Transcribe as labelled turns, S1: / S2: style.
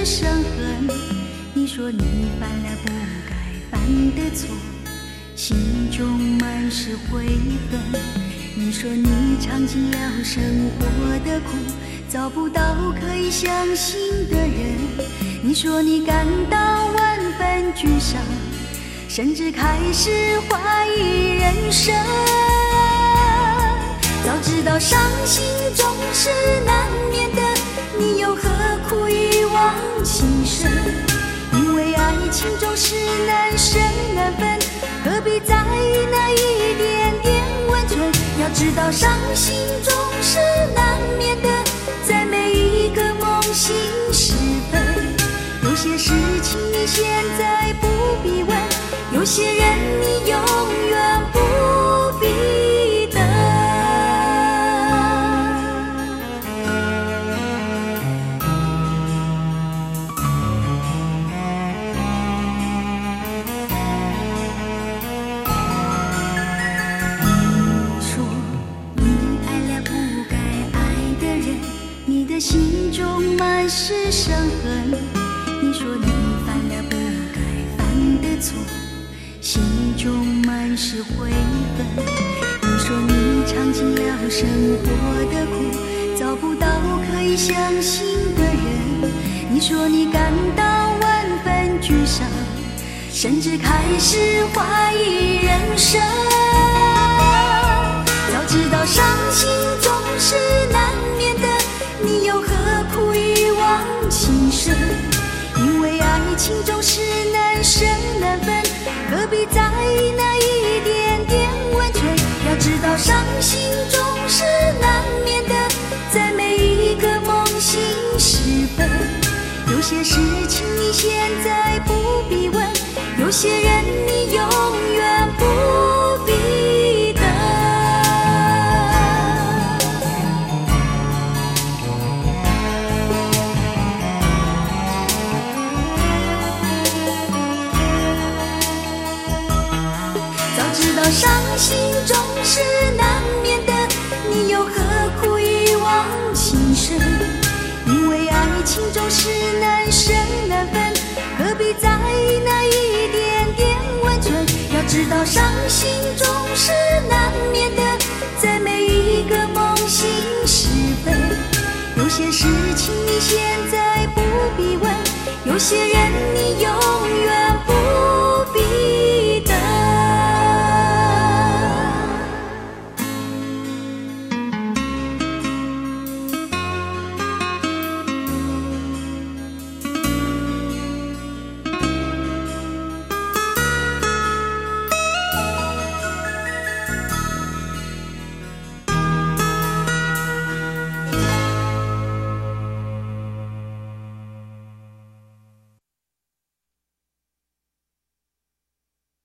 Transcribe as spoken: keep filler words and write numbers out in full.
S1: 生恨。你说你犯了不该犯的错，心中满是悔恨。你说你尝尽了生活的苦，找不到可以相信的人。你说你感到万分沮丧，甚至开始怀疑人生。早知道伤心总是难免的，你又何苦一往情深？因为爱情总是难舍难分，何必在意那一点点温存？要知道伤心总是难免的，在每一个梦醒时分。有些事情你现在不必问，有些人你永远不必等。心中满是生恨，你说你犯了不该犯的错，心中满是悔恨。你说你尝尽了生活的苦，找不到可以相信的人。你说你感到万分沮丧，甚至开始怀疑人生。早知道伤心总是难免的，你又何苦一往情深？因为爱情总是难舍难分，何必在意那一点点温存？要知道伤心总是难免的，在每一个梦醒时分。有些事情你现在不必问，有些人你永远不必等。伤心总是难免的，你又何苦一往情深？因为爱情总是难舍难分，何必在意那一点点温存？要知道伤心总是难免的，在每一个梦醒时分。有些事情你现在不必问，有些人